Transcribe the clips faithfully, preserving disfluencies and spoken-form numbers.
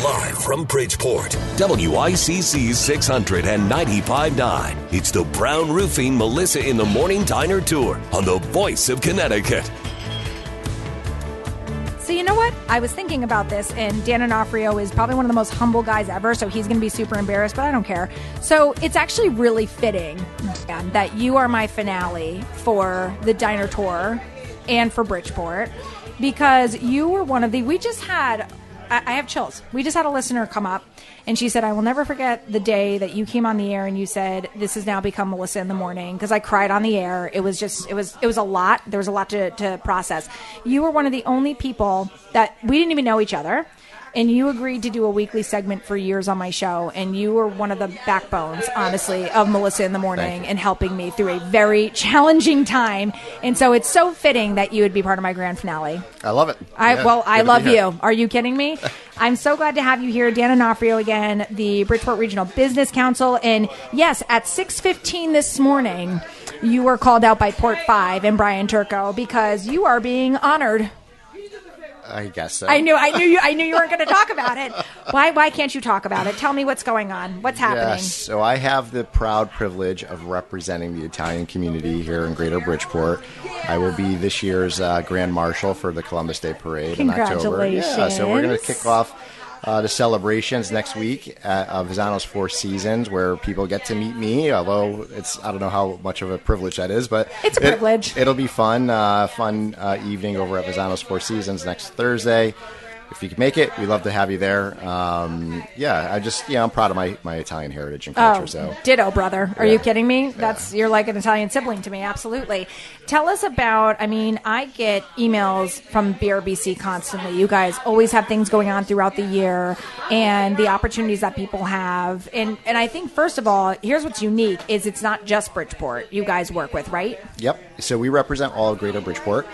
Live from Bridgeport, W I C C six hundred ninety-five point nine. It's the Brown Roofing Melissa in the Morning Diner Tour on the Voice of Connecticut. So you know what? I was thinking about this, and Dan Onofrio is probably one of the most humble guys ever, so he's going to be super embarrassed, but I don't care. So it's actually really fitting, Dan, that you are my finale for the Diner Tour and for Bridgeport, because you were one of the... We just had... I have chills. We just had a listener come up, and she said, I will never forget the day that you came on the air and you said, this has now become Melissa in the Morning, because I cried on the air. It was just, it was it was a lot. There was a lot to, to process. You were one of the only people that, we didn't even know each other, and you agreed to do a weekly segment for years on my show, and you were one of the backbones, honestly, of Melissa in the Morning and helping me through a very challenging time. And so it's so fitting that you would be part of my grand finale. I love it. I yeah, Well, I love you. Are you kidding me? I'm so glad to have you here, Dan Onofrio again, the Bridgeport Regional Business Council. And yes, at six fifteen this morning, you were called out by Port five and Brian Turco because you are being honored. I guess so. I knew, I knew you. I knew you weren't going to talk about it. Why? Why can't you talk about it? Tell me what's going on. What's happening? Yes. So I have the proud privilege of representing the Italian community here in Greater Bridgeport. I will be this year's uh, Grand Marshal for the Columbus Day Parade in October. Congratulations! Yeah. So we're going to kick off uh, the celebrations next week at uh, Visano's Four Seasons, where people get to meet me. Although it's, I don't know how much of a privilege that is, but it's a privilege. It, it'll be fun, uh, fun uh, evening over at Visano's Four Seasons next Thursday. If you can make it, we'd love to have you there. Um, yeah, I just, yeah, I'm proud of my, my Italian heritage and culture. Oh, so ditto, brother. Are yeah. you kidding me? That's yeah. You're like an Italian sibling to me. Absolutely. Tell us about, I mean, I get emails from B R B C constantly. You guys always have things going on throughout the year and the opportunities that people have. And, and I think, first of all, here's what's unique is it's not just Bridgeport you guys work with, right? Yep. So we represent all of Greater Bridgeport.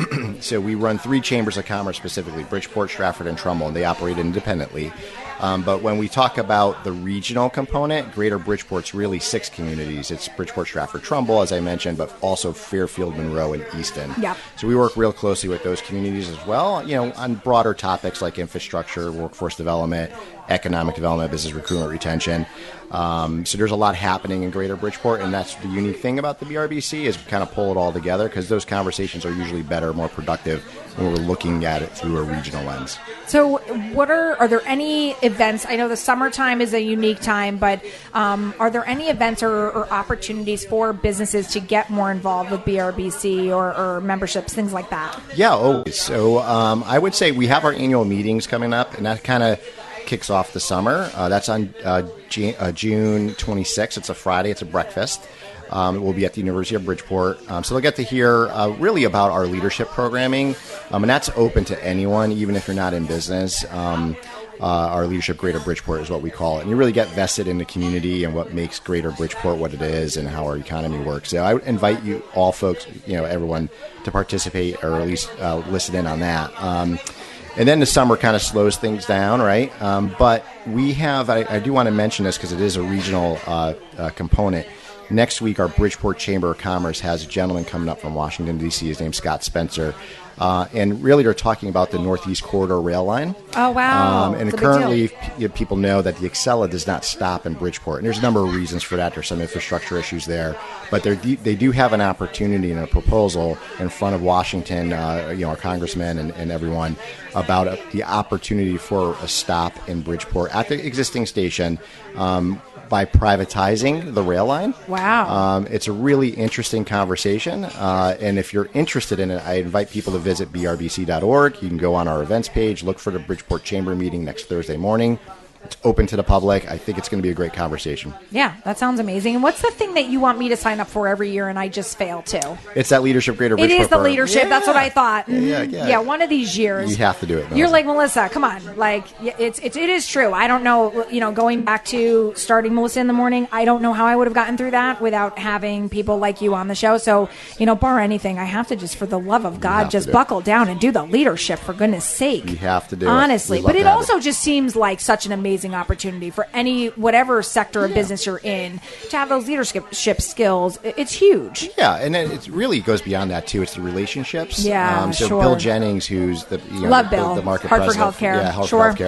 So we run three chambers of commerce specifically, Bridgeport, Stratford, and Trumbull, and they operate independently. Um, but when we talk about the regional component, Greater Bridgeport's really six communities. It's Bridgeport, Stratford, Trumbull, as I mentioned, but also Fairfield, Monroe, and Easton. Yep. So we work real closely with those communities as well, you know, on broader topics like infrastructure, workforce development, economic development, business recruitment, retention. Um, so there's a lot happening in Greater Bridgeport, and that's the unique thing about the B R B C is we kind of pull it all together because those conversations are usually better, more productive when we're looking at it through a regional lens. So what are, are there any events? I know the summertime is a unique time, but um, are there any events or, or opportunities for businesses to get more involved with B R B C or, or memberships, things like that? Yeah, always. So um, I would say we have our annual meetings coming up, and that kind of kicks off the summer. Uh, that's on uh, G- uh, June twenty-sixth. It's a Friday. It's a breakfast. Um, it will be at the University of Bridgeport. Um, so they'll get to hear uh, really about our leadership programming, um, and that's open to anyone, even if you're not in business. Um, uh, our Leadership Greater Bridgeport is what we call it. And you really get vested in the community and what makes Greater Bridgeport what it is and how our economy works. So I would invite you all folks, you know, everyone to participate or at least uh, listen in on that. Um, And then the summer kind of slows things down, right? Um, but we have, I, I do want to mention this because it is a regional uh, uh, component. Next week, our Bridgeport Chamber of Commerce has a gentleman coming up from Washington, D C His name's Scott Spencer. Uh, and really, they're talking about the Northeast Corridor rail line. Oh, wow. Um, and That's currently, you know, people know that the Excella does not stop in Bridgeport. And there's a number of reasons for that. There's some infrastructure issues there. But they do have an opportunity and a proposal in front of Washington, uh, you know, our congressmen and, and everyone, about a, the opportunity for a stop in Bridgeport at the existing station um, by privatizing the rail line. Wow. Um, it's a really interesting conversation. Uh, and if you're interested in it, I invite people to visit b r b c dot org. You can go on our events page, look for the Bridgeport Chamber meeting next Thursday morning. It's open to the public. I think it's going to be a great conversation. Yeah, that sounds amazing. And what's the thing that you want me to sign up for every year and I just fail to? It's that Leadership Greater Bridgeport. It is the program. leadership. Yeah. That's what I thought. Yeah, yeah. Yeah, one of these years. You have to do it. Melissa. You're like, Melissa, come on. Like, it's, it's, it is true. I don't know, you know, going back to starting Melissa in the Morning, I don't know how I would have gotten through that without having people like you on the show. So, you know, bar anything, I have to just, for the love of God, just buckle down and do the leadership, for goodness sake. You have to do Honestly. it. Honestly. But it also it. just seems like such an amazing opportunity for any, whatever sector of yeah. business you're in, to have those leadership skills. It's huge. Yeah, and then it really goes beyond that, too. It's the relationships. Yeah, um, so sure. Bill Jennings, who's the, you know, Love the, Bill. the market Hartford president. Healthcare. Yeah, Hartford Sure. Healthcare.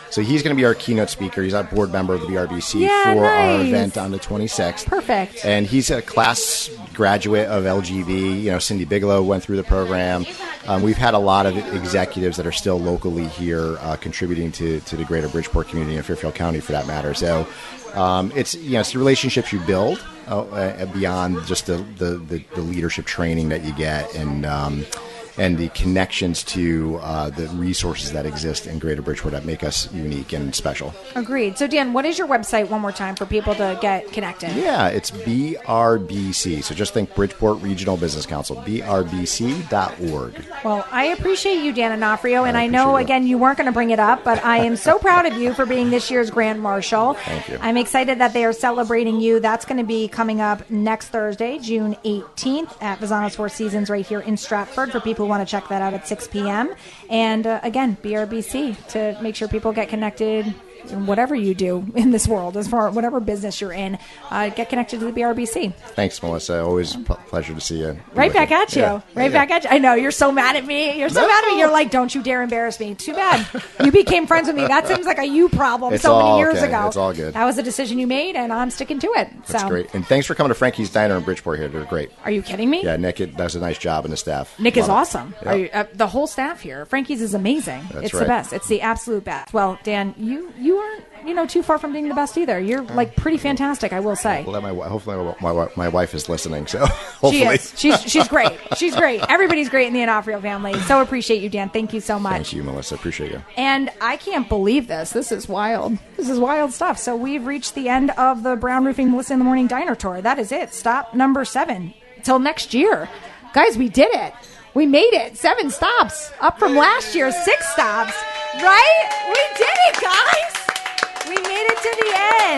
So he's going to be our keynote speaker. He's a board member of the B R B C Yeah, for our nice. event on the twenty-sixth. Perfect. And he's a class graduate of L G V. You know, Cindy Bigelow went through the program. Um, we've had a lot of executives that are still locally here uh, contributing to, to the greater Bridgeport community and Fairfield County, for that matter. So um, it's you know it's the relationships you build uh, uh, beyond just the, the, the, the leadership training that you get, and um, and the connections to uh, the resources that exist in Greater Bridgeport that make us unique and special. Agreed. So, Dan, what is your website one more time for people to get connected? Yeah, it's B R B C. So just think Bridgeport Regional Business Council, B R B C dot org. Well, I appreciate you, Dan Onofrio, and I I know, appreciate it. again, you weren't going to bring it up, but I am so proud of you for being this year's Grand Marshal. Thank you. I'm excited that they are celebrating you. That's going to be coming up next Thursday, June eighteenth, at Vazanos Four Seasons right here in Stratford, for people who want to check that out at six p.m. And, uh, again, B R B C, to make sure people get connected in whatever you do in this world, as far whatever business you're in, uh, get connected to the B R B C. Thanks, Melissa. Always a p- pleasure to see you. Right back at you. Yeah. Right Yeah. back at you. I know. You're so mad at me. You're so No. mad at me. You're like, don't you dare embarrass me. Too bad. You became friends with me. That seems like a you problem It's so many all years okay. ago. It's all good. That was a decision you made, and I'm sticking to it. That's so, great. And thanks for coming to Frankie's Diner in Bridgeport here. They're great. Are you kidding me? Yeah, Nick it does a nice job and the staff. Nick is Love it. awesome. Yep. Are you, uh, the whole staff here. Frankie's is amazing. That's it's the right. best. It's the absolute best. Well, Dan, you you aren't you know too far from being the best either. You're like pretty fantastic, I will say. Well, that my, wi- hopefully my, my, wi- my wife is listening, so She hopefully. is. She's she's great. She's great. Everybody's great in the Onofrio family. So appreciate you, Dan. Thank you so much. Thank you, Melissa. Appreciate you. And I can't believe this. This is wild. This is wild stuff. So we've reached the end of the Brown Roofing Melissa in the Morning Diner Tour. That is it. Stop number seven. Till next year. Guys, we did it. We made it. Seven stops. Up from last year's six stops. Right? We did it, guys. We made it to the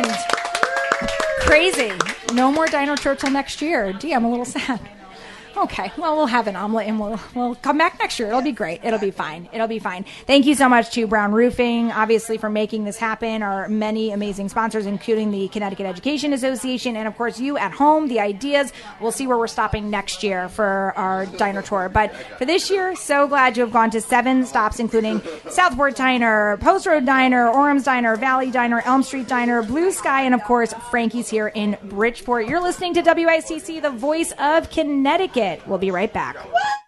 end. Crazy. No more dino tour till next year. Gee, I'm a little sad. Okay, well, we'll have an omelet and we'll we'll come back next year. It'll be great. It'll be fine. It'll be fine. Thank you so much to Brown Roofing, obviously, for making this happen. Our many amazing sponsors, including the Connecticut Education Association, and, of course, you at home, the ideas. We'll see where we're stopping next year for our diner tour. But for this year, so glad you have gone to seven stops, including Southport Diner, Post Road Diner, Orham's Diner, Valley Diner, Elm Street Diner, Blue Sky, and, of course, Frankie's here in Bridgeport. You're listening to W I C C, the voice of Connecticut. We'll be right back.